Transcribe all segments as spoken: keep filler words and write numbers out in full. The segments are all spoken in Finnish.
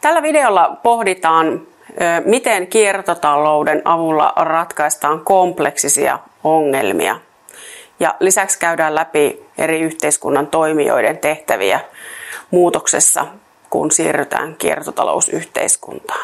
Tällä videolla pohditaan, miten kiertotalouden avulla ratkaistaan kompleksisia ongelmia. Ja lisäksi käydään läpi eri yhteiskunnan toimijoiden tehtäviä muutoksessa, kun siirrytään kiertotalousyhteiskuntaan.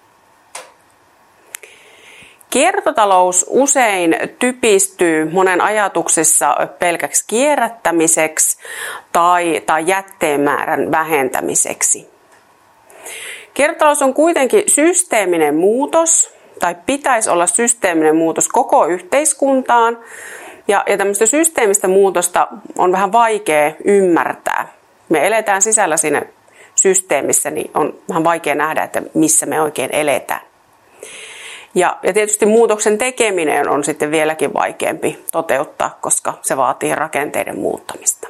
Kiertotalous usein typistyy monen ajatuksessa pelkäksi kierrättämiseksi tai, tai jätteen määrän vähentämiseksi. Kiertotalous on kuitenkin systeeminen muutos, tai pitäisi olla systeeminen muutos koko yhteiskuntaan, ja, ja tämmöistä systeemistä muutosta on vähän vaikea ymmärtää. Me eletään sisällä siinä systeemissä, niin on vähän vaikea nähdä, että missä me oikein eletään. Ja, ja tietysti muutoksen tekeminen on sitten vieläkin vaikeampi toteuttaa, koska se vaatii rakenteiden muuttamista.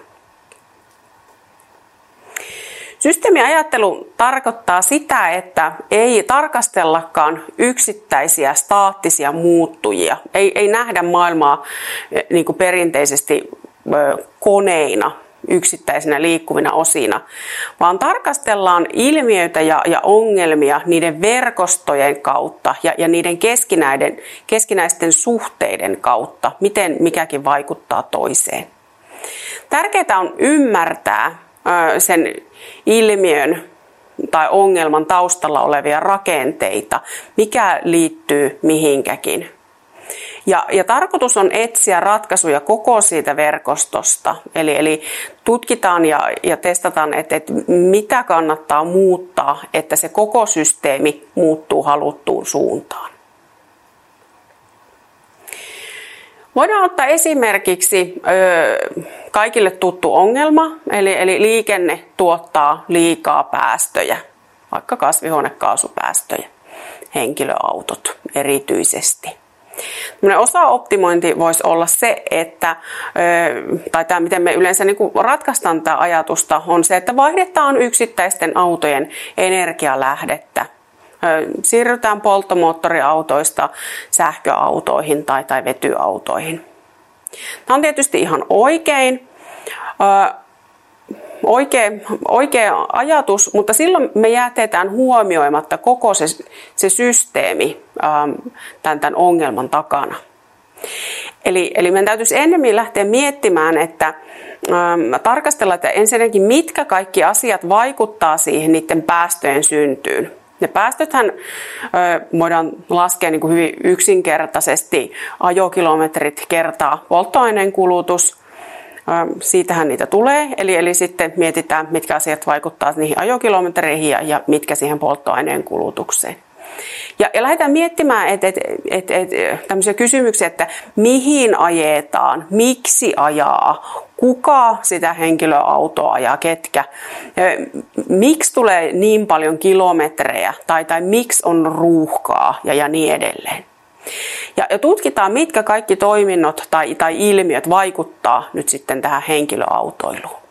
Systeemiajattelu tarkoittaa sitä, että ei tarkastellakaan yksittäisiä staattisia muuttujia. Ei, ei nähdä maailmaa niin kuin perinteisesti koneina, yksittäisinä liikkuvina osina, vaan tarkastellaan ilmiöitä ja, ja ongelmia niiden verkostojen kautta ja, ja niiden keskinäiden, keskinäisten suhteiden kautta, miten mikäkin vaikuttaa toiseen. Tärkeää on ymmärtää sen ilmiön tai ongelman taustalla olevia rakenteita, mikä liittyy mihinkäkin. Ja, ja tarkoitus on etsiä ratkaisuja koko siitä verkostosta, eli, eli tutkitaan ja, ja testataan, että, että mitä kannattaa muuttaa, että se koko systeemi muuttuu haluttuun suuntaan. Voidaan ottaa esimerkiksi ö, kaikille tuttu ongelma, eli, eli liikenne tuottaa liikaa päästöjä, vaikka kasvihuonekaasupäästöjä, henkilöautot erityisesti. Osaoptimointi voisi olla se, että, tai tämä, miten me yleensä niin kuin ratkaistaan tätä ajatusta, on se, että vaihdetaan yksittäisten autojen energialähdettä. Siirrytään polttomoottoriautoista sähköautoihin tai, tai vetyautoihin. Tämä on tietysti ihan oikein, oikea, oikea ajatus, mutta silloin me jätetään huomioimatta koko se, se systeemi tämän, tämän ongelman takana. Eli, eli meidän täytyisi ennemmin lähteä miettimään, että ähm, tarkastella, että ensinnäkin mitkä kaikki asiat vaikuttaa siihen niiden päästöjen syntyyn. Ne päästöthän ö, voidaan laskea niin kuin hyvin yksinkertaisesti ajokilometrit kertaa polttoaineen kulutus. Ö, siitähän niitä tulee. Eli, eli sitten mietitään, mitkä asiat vaikuttavat niihin ajokilometreihin ja, ja mitkä siihen polttoaineen kulutukseen. Ja, ja lähdetään miettimään et, et, et, et, tämmöisiä kysymyksiä, että mihin ajetaan, miksi ajaa, kuka sitä henkilöautoa ajaa, ketkä, miksi tulee niin paljon kilometrejä tai, tai miksi on ruuhkaa ja, ja niin edelleen. Ja, ja tutkitaan, mitkä kaikki toiminnot tai, tai ilmiöt vaikuttaa nyt sitten tähän henkilöautoiluun.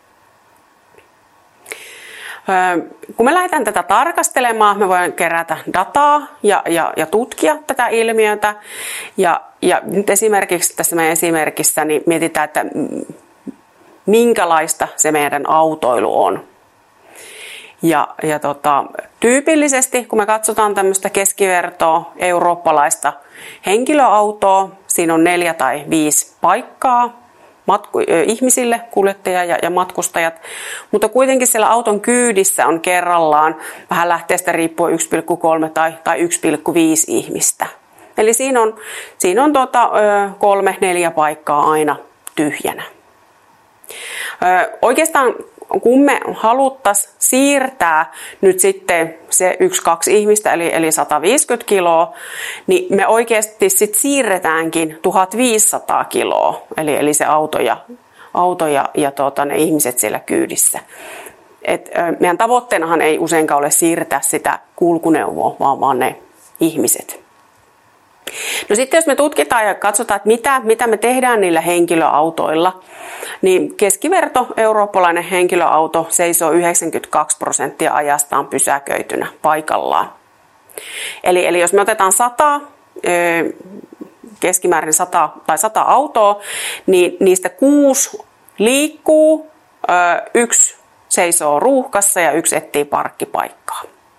Kun me lähdetään tätä tarkastelemaan, me voidaan kerätä dataa ja, ja, ja tutkia tätä ilmiötä. Ja, ja nyt esimerkiksi tässä meidän esimerkissä niin mietitään, että minkälaista se meidän autoilu on. Ja, ja tota, tyypillisesti, kun me katsotaan tämmöistä keskivertoa eurooppalaista henkilöautoa, siinä on neljä tai viisi paikkaa. Matku, ihmisille, kuljettajia ja, ja matkustajat, mutta kuitenkin siellä auton kyydissä on kerrallaan vähän lähteestä riippuen yksi pilkku kolme tai, tai yksi pilkku viisi ihmistä. Eli siinä on, siinä on tota, kolme, neljä paikkaa aina tyhjänä. Ö, oikeastaan kun me haluttaisiin siirtää nyt sitten se yksi, kaksi ihmistä, eli, eli sata viisikymmentä kiloa, niin me oikeasti sitten siirretäänkin tuhatviisisataa kiloa, eli, eli se auto ja, auto ja, ja tuota, ne ihmiset siellä kyydissä. Et, ö, meidän tavoitteenahan ei useinkaan ole siirtää sitä kulkuneuvoa, vaan, vaan ne ihmiset. No sitten jos me tutkitaan ja katsotaan, että mitä, mitä me tehdään niillä henkilöautoilla, niin keskiverto eurooppalainen henkilöauto seisoo yhdeksänkymmentäkaksi prosenttia ajastaan pysäköitynä paikallaan. Eli, eli jos me otetaan sata, keskimäärin sata tai sata autoa, niin niistä kuusi liikkuu, yksi seisoo ruuhkassa ja yksi etsii parkkipaikkaa.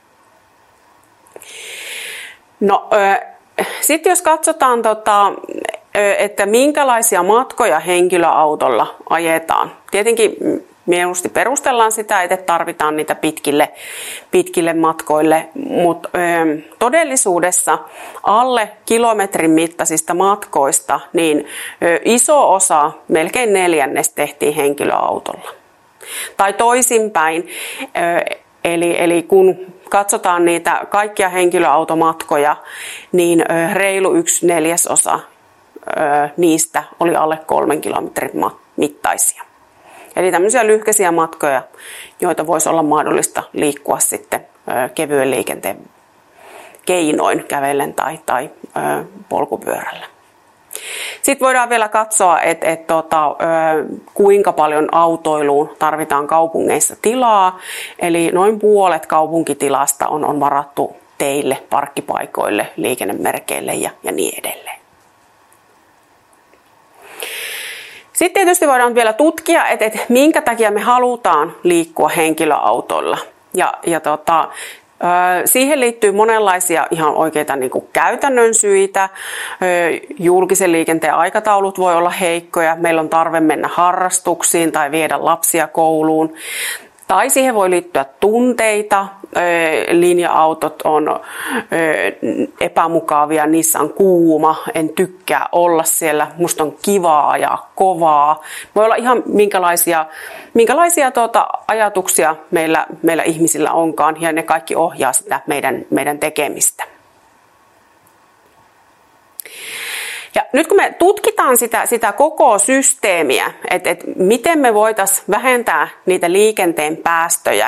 No, sitten jos katsotaan, tota, että minkälaisia matkoja henkilöautolla ajetaan. Tietenkin mieluusti perustellaan sitä, että tarvitaan niitä pitkille, pitkille matkoille, mutta todellisuudessa alle kilometrin mittaisista matkoista niin iso osa, melkein neljännes, tehtiin henkilöautolla. Tai toisinpäin, eli, eli kun katsotaan niitä kaikkia henkilöautomatkoja, niin reilu yksi neljäsosa niistä oli alle kolmen kilometrin mittaisia. Eli tämmöisiä lyhkäisiä matkoja, joita voisi olla mahdollista liikkua sitten kevyen liikenteen keinoin kävellen tai, tai polkupyörällä. Sitten voidaan vielä katsoa, että, että tota, kuinka paljon autoiluun tarvitaan kaupungeissa tilaa. Eli noin puolet kaupunkitilasta on, on varattu teille, parkkipaikoille, liikennemerkeille ja, ja niin edelleen. Sitten tietysti voidaan vielä tutkia, että, että minkä takia me halutaan liikkua henkilöautolla. Ja, ja tota, siihen liittyy monenlaisia ihan oikeita niin kuin käytännön syitä. Julkisen liikenteen aikataulut voi olla heikkoja. Meillä on tarve mennä harrastuksiin tai viedä lapsia kouluun. Tai siihen voi liittyä tunteita. Linja-autot on epämukavia, niissä on kuuma, en tykkää olla siellä, musta on kivaa ja kovaa. Voi olla ihan minkälaisia, minkälaisia tuota ajatuksia meillä, meillä ihmisillä onkaan, ja ne kaikki ohjaa sitä meidän, meidän tekemistä. Ja nyt kun me tutkitaan sitä, sitä koko systeemiä, että, että miten me voitaisiin vähentää niitä liikenteen päästöjä,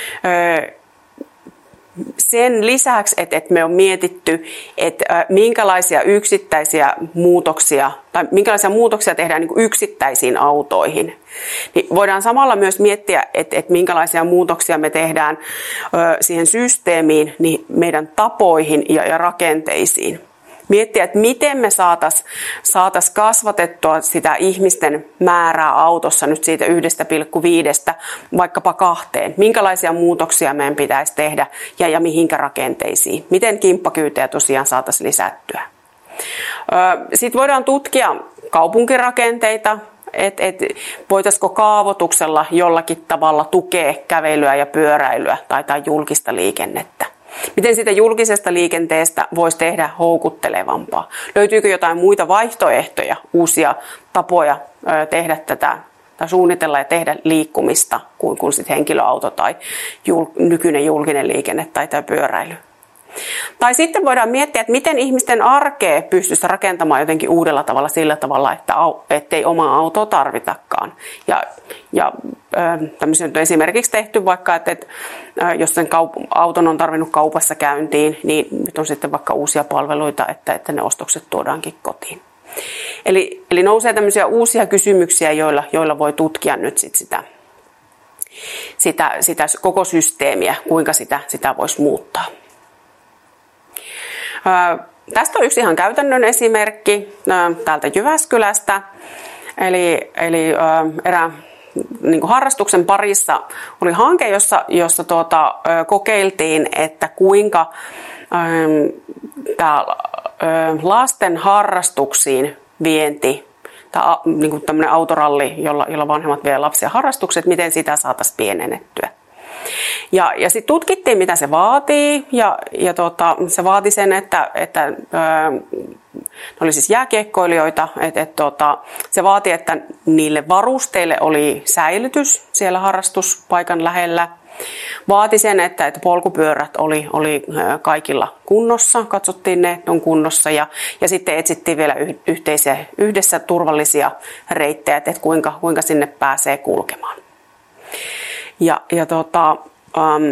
sen lisäksi, että, että me on mietitty, että minkälaisia yksittäisiä muutoksia tai minkälaisia muutoksia tehdään niin kuin yksittäisiin autoihin, niin voidaan samalla myös miettiä, että, että minkälaisia muutoksia me tehdään siihen systeemiin, niin meidän tapoihin ja, ja rakenteisiin. Miettiä, että miten me saataisiin saatais kasvatettua sitä ihmisten määrää autossa nyt siitä yhdestä pilkku viidestä vaikkapa kahteen. Minkälaisia muutoksia meidän pitäisi tehdä ja, ja mihinkä rakenteisiin. Miten kimppakyytejä tosiaan saataisiin lisättyä. Sitten voidaan tutkia kaupunkirakenteita, että et, voitaisiko kaavoituksella jollakin tavalla tukea kävelyä ja pyöräilyä tai, tai julkista liikennettä. Miten siitä julkisesta liikenteestä voisi tehdä houkuttelevampaa? Löytyykö jotain muita vaihtoehtoja, uusia tapoja tehdä tätä tai suunnitella ja tehdä liikkumista kuin, kuin sit henkilöauto tai jul, nykyinen julkinen liikenne tai, tai pyöräily? Tai sitten voidaan miettiä, että miten ihmisten arkea pystyisi rakentamaan jotenkin uudella tavalla sillä tavalla, että ettei omaa autoa tarvitakaan. Ja, ja tämmöisiä on esimerkiksi tehty vaikka, että, että jos sen kaup- auton on tarvinnut kaupassa käyntiin, niin nyt on sitten vaikka uusia palveluita, että, että ne ostokset tuodaankin kotiin. Eli, eli nousee tämmöisiä uusia kysymyksiä, joilla, joilla voi tutkia nyt sit sitä, sitä, sitä koko systeemiä, kuinka sitä, sitä voisi muuttaa. Tästä on yksi ihan käytännön esimerkki täältä Jyväskylästä. Eli, eli erään niin kuin harrastuksen parissa oli hanke, jossa, jossa tuota, kokeiltiin, että kuinka tämä lasten harrastuksiin vienti, tai niin kuin tämmöinen autoralli, jolla, jolla vanhemmat vie lapsia harrastukset, miten sitä saataisiin pienennettyä. Ja, ja sitten tutkittiin, mitä se vaatii, ja, ja tota, se vaati sen, että, että ää, ne oli siis jääkiekkoilijoita, että et, tota, se vaati, että niille varusteille oli säilytys siellä harrastuspaikan lähellä. Vaati sen, että, että polkupyörät oli, oli kaikilla kunnossa, katsottiin ne, että on kunnossa, ja, ja sitten etsittiin vielä yhteisiä, yhdessä turvallisia reittejä, että kuinka, kuinka sinne pääsee kulkemaan. Ja, ja tota, ähm,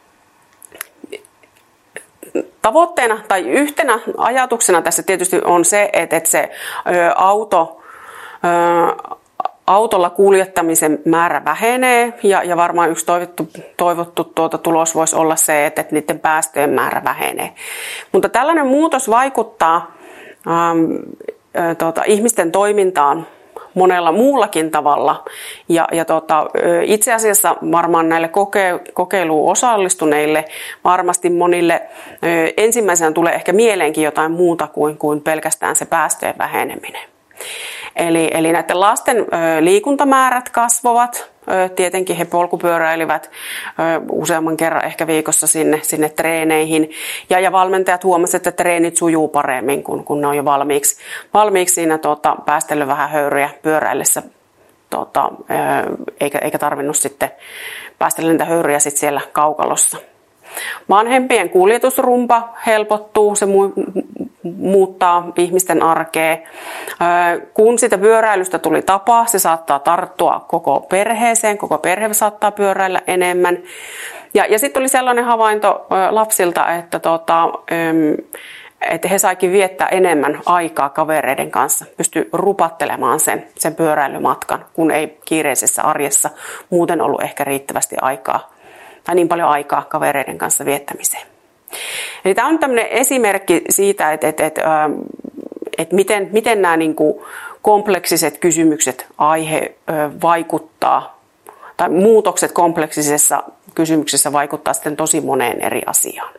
tavoitteena tai yhtenä ajatuksena tässä tietysti on se, että, että se ö, auto, ö, autolla kuljettamisen määrä vähenee, ja, ja varmaan yksi toivottu, toivottu tuota tulos voisi olla se, että, että niiden päästöjen määrä vähenee. Mutta tällainen muutos vaikuttaa ähm, ö, tuota, ihmisten toimintaan monella muullakin tavalla. Ja, ja tota, itse asiassa varmaan näille koke- kokeiluun osallistuneille, varmasti monille ensimmäisenä tulee ehkä mieleenkin jotain muuta kuin, kuin pelkästään se päästöjen väheneminen. Eli, eli näiden lasten ö, liikuntamäärät kasvavat. Ö, tietenkin he polkupyöräilivät ö, useamman kerran ehkä viikossa sinne, sinne treeneihin. Ja, ja valmentajat huomasivat, että treenit sujuu paremmin, kun, kun ne on jo valmiiksi, valmiiksi siinä tota, päästellyt vähän höyryjä pyöräillessä. Tota, ö, eikä, eikä tarvinnut sitten päästellä niitä höyryjä sit siellä kaukalossa. Vanhempien kuljetusrumpa helpottuu, se mu- muuttaa ihmisten arkea. Kun sitä pyöräilystä tuli tapa, se saattaa tarttua koko perheeseen, koko perhe saattaa pyöräillä enemmän. Ja, ja sitten oli sellainen havainto lapsilta, että, tota, että he saikin viettää enemmän aikaa kavereiden kanssa, pystyi rupattelemaan sen, sen pyöräilymatkan, kun ei kiireisessä arjessa muuten ollut ehkä riittävästi aikaa tai niin paljon aikaa kavereiden kanssa viettämiseen. Eli tämä on tämmöinen esimerkki siitä, että, että, että, että miten, miten nämä niin kuin kompleksiset kysymykset, aihe vaikuttaa, tai muutokset kompleksisessa kysymyksessä vaikuttaa sitten tosi moneen eri asiaan.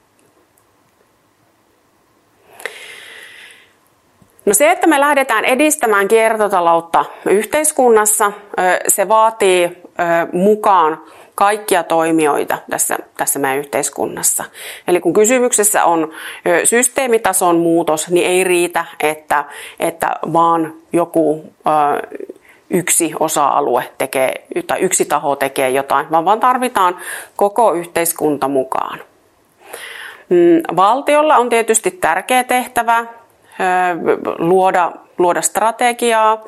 No se, että me lähdetään edistämään kiertotaloutta yhteiskunnassa, se vaatii mukaan kaikkia toimijoita tässä, tässä meidän yhteiskunnassa. Eli kun kysymyksessä on systeemitason muutos, niin ei riitä, että, että vaan joku yksi osa-alue tekee tai yksi taho tekee jotain, vaan, vaan tarvitaan koko yhteiskunta mukaan. Valtiolla on tietysti tärkeä tehtävä luoda, luoda strategiaa,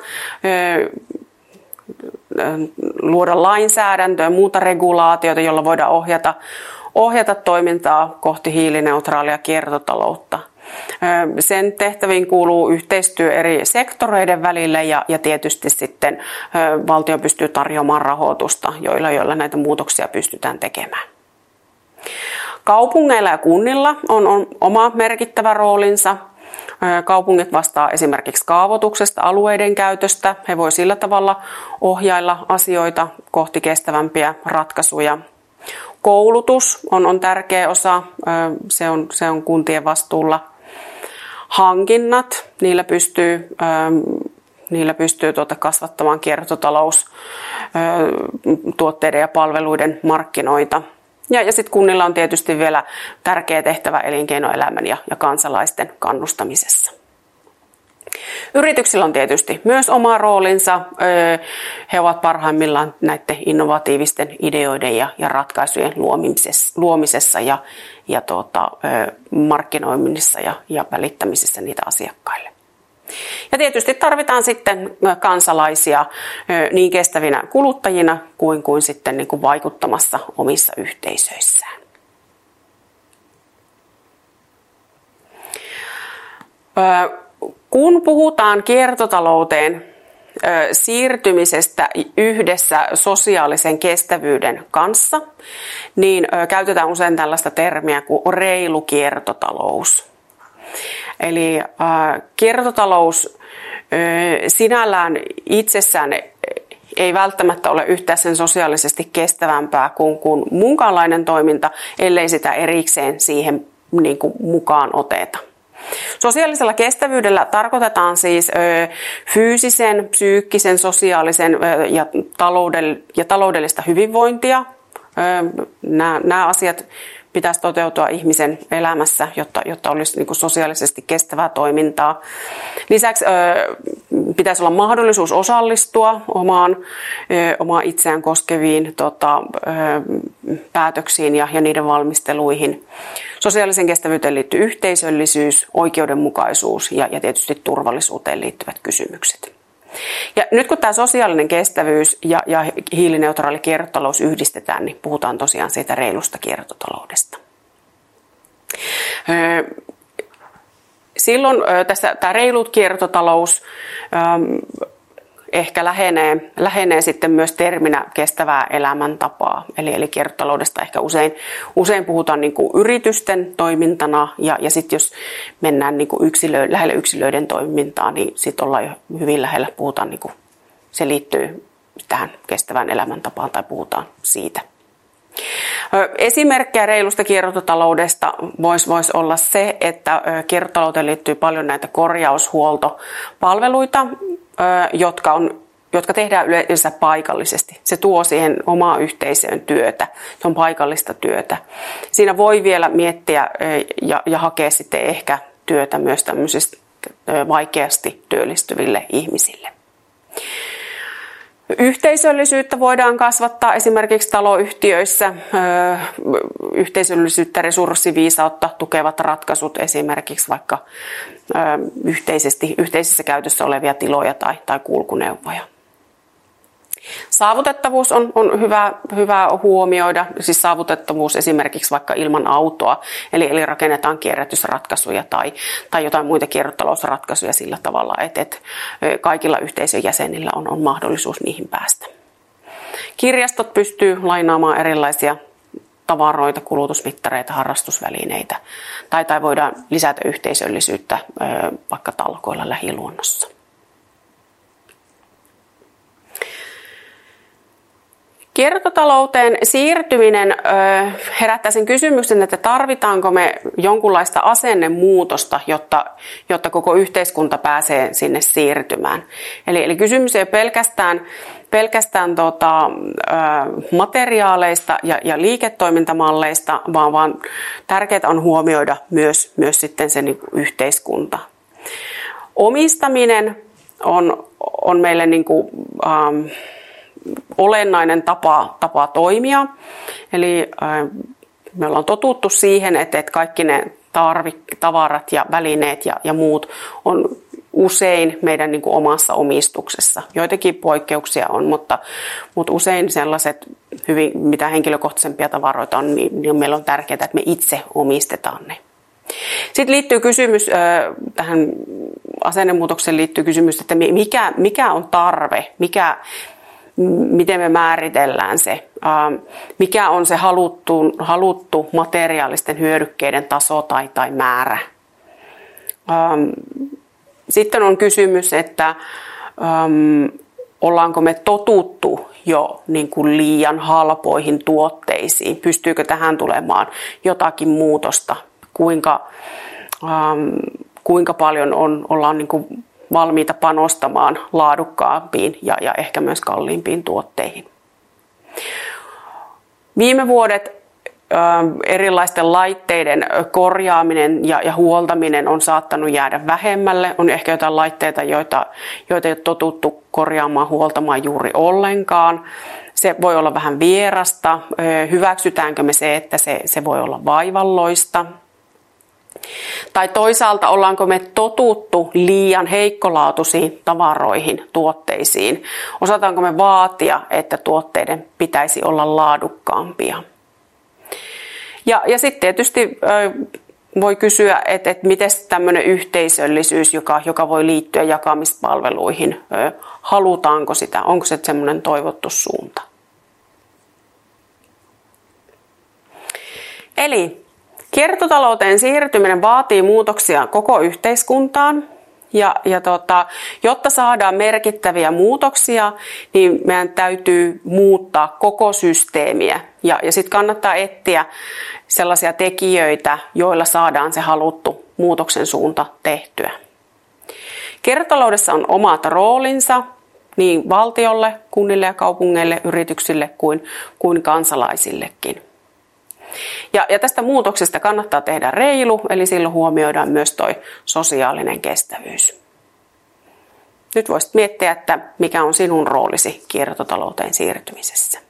luoda lainsäädäntöä ja muuta regulaatiota, jolla voidaan ohjata, ohjata toimintaa kohti hiilineutraalia kiertotaloutta. Sen tehtäviin kuuluu yhteistyö eri sektoreiden välillä ja, ja tietysti sitten valtio pystyy tarjoamaan rahoitusta, joilla, joilla näitä muutoksia pystytään tekemään. Kaupungeilla ja kunnilla on, on oma merkittävä roolinsa. Kaupungit vastaa esimerkiksi kaavoituksesta, alueiden käytöstä. He voivat sillä tavalla ohjailla asioita kohti kestävämpiä ratkaisuja. Koulutus on, on tärkeä osa, se on, se on kuntien vastuulla. Hankinnat, niillä pystyy, niillä pystyy tuota kasvattamaan kiertotalous, tuotteiden ja palveluiden markkinoita. Ja, ja sitten kunnilla on tietysti vielä tärkeä tehtävä elinkeinoelämän ja, ja kansalaisten kannustamisessa. Yrityksillä on tietysti myös oma roolinsa. He ovat parhaimmillaan näiden innovatiivisten ideoiden ja, ja ratkaisujen luomisessa, luomisessa ja, ja tuota, markkinoimisessa ja, ja välittämisessä niitä asiakkaille. Ja tietysti tarvitaan sitten kansalaisia niin kestävinä kuluttajina kuin, kuin sitten niin kuin vaikuttamassa omissa yhteisöissään. Kun puhutaan kiertotalouteen siirtymisestä yhdessä sosiaalisen kestävyyden kanssa, niin käytetään usein tällaista termiä kuin reilu kiertotalous. Eli äh, kiertotalous äh, sinällään itsessään ei välttämättä ole yhtään sen sosiaalisesti kestävämpää kuin, kuin munkaanlainen toiminta, ellei sitä erikseen siihen niin kuin, mukaan oteta. Sosiaalisella kestävyydellä tarkoitetaan siis ö, fyysisen, psyykkisen, sosiaalisen ö, ja, taloudell- ja taloudellista hyvinvointia. Ö, nämä, nämä asiat pitäisi toteutua ihmisen elämässä, jotta, jotta olisi niin kuin sosiaalisesti kestävää toimintaa. Lisäksi ö, pitäisi olla mahdollisuus osallistua omaan, ö, omaan itseään koskeviin tota, ö, päätöksiin ja, ja niiden valmisteluihin. Sosiaalisen kestävyyteen liittyy yhteisöllisyys, oikeudenmukaisuus ja, ja tietysti turvallisuuteen liittyvät kysymykset. Ja nyt kun tämä sosiaalinen kestävyys ja, ja hiilineutraali kiertotalous yhdistetään, niin puhutaan tosiaan siitä reilusta kiertotaloudesta. Silloin tässä tämä reilut kiertotalous ehkä lähenee, lähenee sitten myös terminä kestävää elämäntapaa. Eli, eli kiertotaloudesta ehkä usein, usein puhutaan niin kuin yritysten toimintana ja, ja sitten jos mennään niin kuin yksilö, lähelle yksilöiden toimintaa, niin sitten ollaan jo hyvin lähellä, puhutaan niin kuin, se liittyy tähän kestävään elämäntapaan tai puhutaan siitä. Esimerkkejä reilusta kiertotaloudesta voisi vois olla se, että kiertotalouteen liittyy paljon näitä korjaushuoltopalveluita, jotka, on, jotka tehdään yleensä paikallisesti. Se tuo siihen omaan yhteisöön työtä, se on paikallista työtä. Siinä voi vielä miettiä ja, ja hakea sitten ehkä työtä myös tämmöisistä vaikeasti työllistyville ihmisille. Yhteisöllisyyttä voidaan kasvattaa esimerkiksi taloyhtiöissä, yhteisöllisyyttä, resurssiviisautta tukevat ratkaisut, esimerkiksi vaikka yhteisesti, yhteisessä käytössä olevia tiloja tai, tai kulkuneuvoja. Saavutettavuus on, on hyvä, hyvä huomioida, siis saavutettavuus esimerkiksi vaikka ilman autoa, eli, eli rakennetaan kierrätysratkaisuja tai, tai jotain muita kiertotalousratkaisuja sillä tavalla, että, että kaikilla yhteisön jäsenillä on, on mahdollisuus niihin päästä. Kirjastot pystyy lainaamaan erilaisia tavaroita, kulutusmittareita, harrastusvälineitä tai, tai voidaan lisätä yhteisöllisyyttä vaikka talkoilla lähiluonnossa. Kiertotalouteen siirtyminen herättää sen kysymyksen, että tarvitaanko me jonkunlaista asennemuutosta, jotta, jotta koko yhteiskunta pääsee sinne siirtymään. Eli, eli kysymys ei ole pelkästään, pelkästään tota, materiaaleista ja, ja liiketoimintamalleista, vaan, vaan tärkeää on huomioida myös, myös sitten se niin kuin yhteiskunta. Omistaminen on, on meille niin kuin, ähm, olennainen tapa, tapa toimia. Eli äh, me ollaan totuttu siihen, että, että kaikki ne tarvik, tavarat ja välineet ja, ja muut on usein meidän niin kuin omassa omistuksessa. Joitakin poikkeuksia on, mutta, mutta usein sellaiset hyvin, mitä henkilökohtaisempia tavaroita on, niin, niin meillä on tärkeää, että me itse omistetaan ne. Sitten liittyy kysymys, äh, tähän asennemuutokseen liittyy kysymys, että mikä, mikä on tarve, mikä miten me määritellään se, mikä on se haluttu, haluttu materiaalisten hyödykkeiden taso tai, tai määrä. Sitten on kysymys, että ollaanko me totuttu jo niin kuin liian halpoihin tuotteisiin, pystyykö tähän tulemaan jotakin muutosta, kuinka, kuinka paljon on, ollaan niin kuin valmiita panostamaan laadukkaampiin ja, ja ehkä myös kalliimpiin tuotteihin. Viime vuodet ö, erilaisten laitteiden korjaaminen ja, ja huoltaminen on saattanut jäädä vähemmälle. On ehkä jotain laitteita, joita, joita ei ole totuttu korjaamaan, huoltamaan juuri ollenkaan. Se voi olla vähän vierasta. Ö, hyväksytäänkö me se, että se, se voi olla vaivalloista? Tai toisaalta ollaanko me totuttu liian heikkolaatuisiin tavaroihin, tuotteisiin? Osataanko me vaatia, että tuotteiden pitäisi olla laadukkaampia? Ja, ja sitten tietysti voi kysyä, että, että miten tämmöinen yhteisöllisyys, joka, joka voi liittyä jakamispalveluihin, halutaanko sitä? Onko se semmoinen toivottu suunta? Eli kiertotalouteen siirtyminen vaatii muutoksia koko yhteiskuntaan ja, ja tota, jotta saadaan merkittäviä muutoksia, niin meidän täytyy muuttaa koko systeemiä ja, ja sitten kannattaa etsiä sellaisia tekijöitä, joilla saadaan se haluttu muutoksen suunta tehtyä. Kiertotaloudessa on omat roolinsa niin valtiolle, kunnille ja kaupungeille, yrityksille kuin, kuin kansalaisillekin. Ja, ja tästä muutoksesta kannattaa tehdä reilu, eli silloin huomioidaan myös tuo sosiaalinen kestävyys. Nyt voisit miettiä, että mikä on sinun roolisi kiertotalouteen siirtymisessä.